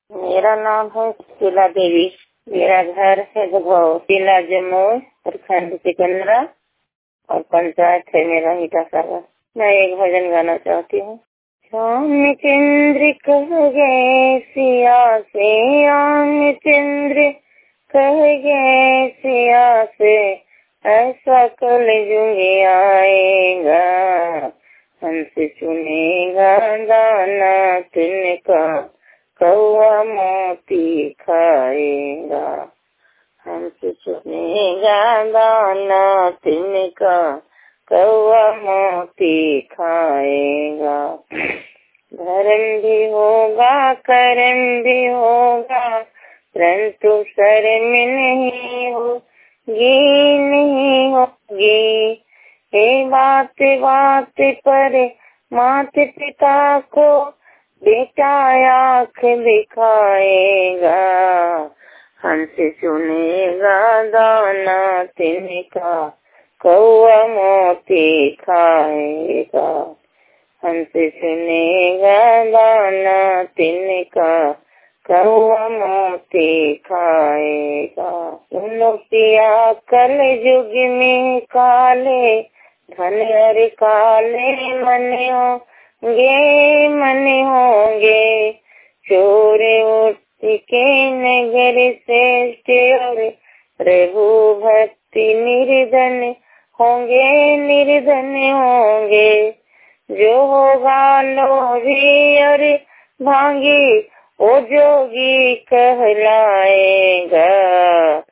मेरा नाम है शीला देवी। मेरा घर है गभौ, जिला जमुई, प्रखंड सिकंदरा और पंचायत है मेरा ईटासागर। मैं एक भजन गाना चाहती हूँ। श्याम चंद्र कह गए सिया से, श्याम चंद्र कह गए सिया से, ऐसा कल युग आएगा, हमसे सुनेगा दाना तिनका, कौआ मोती खाएगा। हमसे सुनेगा दाना तिनका, कौआ मोती खाएगा। धर्म भी होगा कर्म भी होगा, परंतु शर्म नहीं होगी, नहीं होगी। ये बात बात पर माता पिता को बेटा आँख दिखाएगा, हमसे सुनेगा दाना तिनका, कौआ मोती खाएगा। हमसे सुनेगा दाना तिनका, कौआ मोती खाएगा। सुनो पिया कल युग में काले धन और काले मन होंगे, मन होंगे। चोर उठ के नगर श्रेष्ठ और प्रभु भक्ति निर्धन होंगे, निर्धन होंगे। जो होगा लोभी और भांगी, वो जोगी कहलाएगा,